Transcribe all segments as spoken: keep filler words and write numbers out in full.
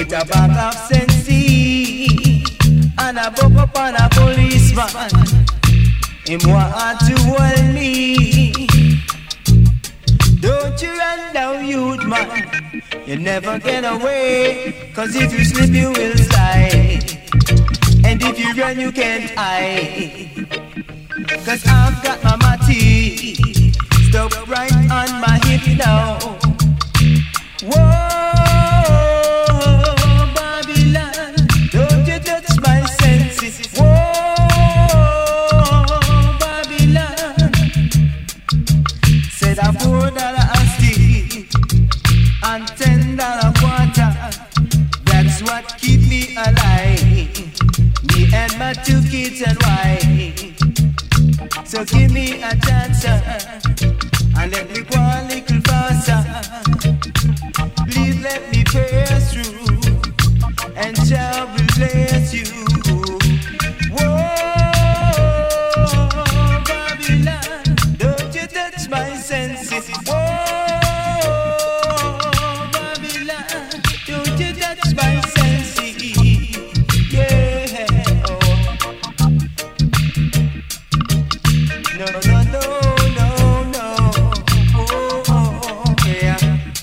with a bag of sensi and a buck up on a policeman. Him want to hold me. Don't you run down, youth man. You never get away, cause if you slip you will slide. And if you run you can't hide. Cause I've got my matty stuck right on my hip now. Whoa, Babylon, don't you touch my senses. Whoa, Babylon, said a four dollar a stick and ten dollar quarter. That's what keep me alive. Me and my two kids and wife. So give me a chance and let me go a little faster. Please let me pass through and shall will bless you. Whoa, Babylon, don't you touch my senses. Whoa, Babylon, don't you touch my senses. Yeah, no, no, no, no, no. Oh, oh, yeah.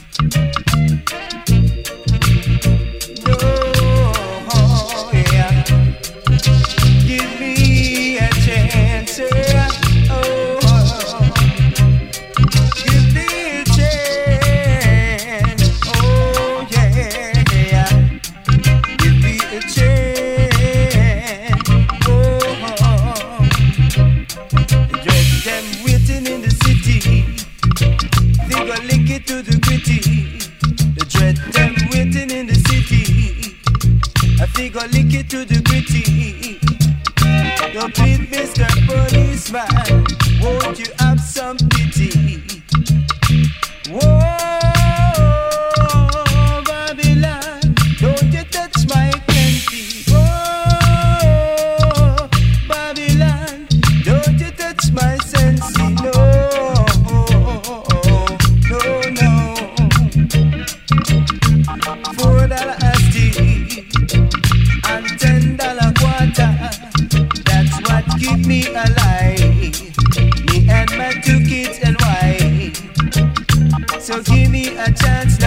No, yeah. Give me a chance, yeah. Oh, give me a chance. Oh, yeah. Give me a chance. Oh, dread them waiting in the city. They go lick it to the gritty. The dread them waiting in the city. I think I'll lick it to the gritty. Yo, please, Mister Policeman, won't you have some pity? Whoa, Babylon, don't you touch my plenty. Whoa, Babylon, don't you touch my sense. No, no, no. Four dollar a stick and ten dollar quarter. That's what keep me alive. Me and my two kids and wife. So give me a chance